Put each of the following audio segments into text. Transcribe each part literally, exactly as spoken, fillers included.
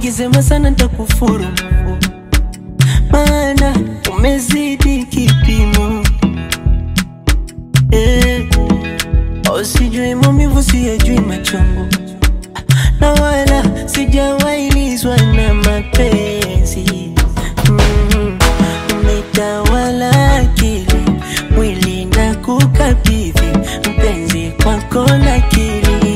ukisema sana nitakufuru, maana umezidi kipimo. Eh, usijui maumivu siyajui machungu, na wala sijawailizwa na mapenzi. mm, Umetawala akili, mwili na kukabidhi mpenzi kwako nakili.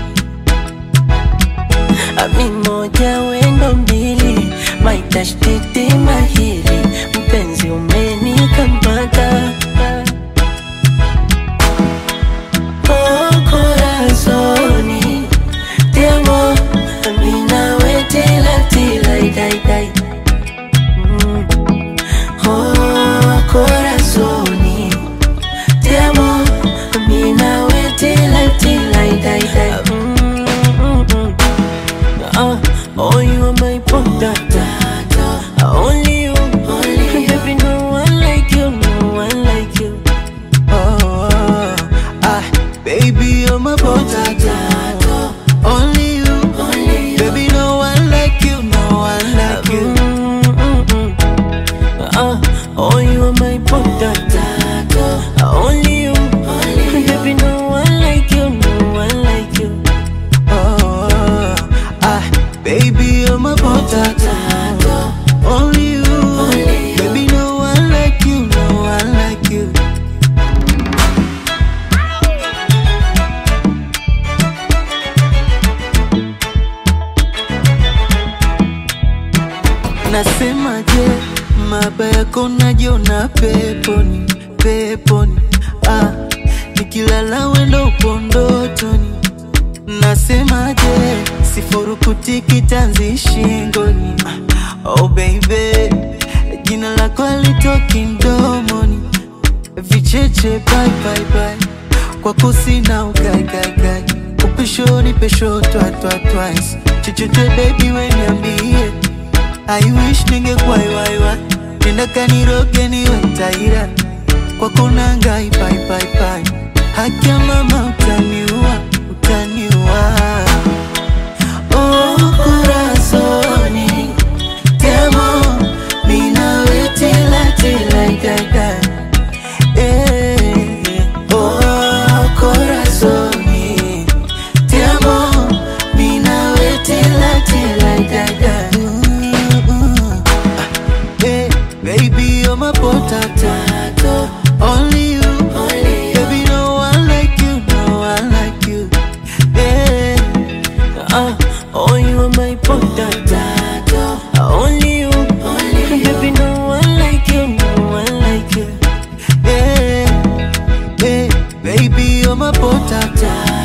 Ami moja wendo mbili, maitashtiti mahili, mpenzi umenikamata. Oh, corazoni, te amo, ami nawe tila tila dai dai. mm. Oh, corazoni, te amo, ami nawe tila tila dai dai. mm, mm, mm. Uh, oh, you are my potato. Only you, only you. Baby, no one like you, no one like you. Oh, ah, baby, you're my potato. Only you, only you. Baby, no one like you, no one like you. Mm, mm, mm. Uh, oh, you are my potato. Only you, only you. Baby, no one like you, no one like you. Oh, ah, baby, you're my potato. Only you, only you. Baby, no one like you, no one like you. Nasemaje, mabaya yako najiona peponi, peponi. Ah, nikilala wendo upo ndotoni. Nasemaje, sifurukuti kitanzi shingoni. Oh baby, jina lako halitoki mdomoni. Vicheche bye bye bye, kwako sina ugai gai gai. Upisho ni pesho twa twa twice. Chochote baby we niambie, I wish ningekuwa iwaiwa. Nenda kaniroge niwe taira, kwako nangai bye bye bye. Haki ya mama utaniua, utaniua. Oh, corazoni, te amo, mi nawe tila tila dai dai. Eh, oh, corazoni, te amo, mi nawe tila tila dai dai. Mm, mm. Eh, baby, you're my potato. Only you, only you. Baby, no one like you, no one like you. Eh, uh, oh, you are my potato. Only you, only you. Baby, no one like you, no one like you. Eh, eh, baby, you're my potato.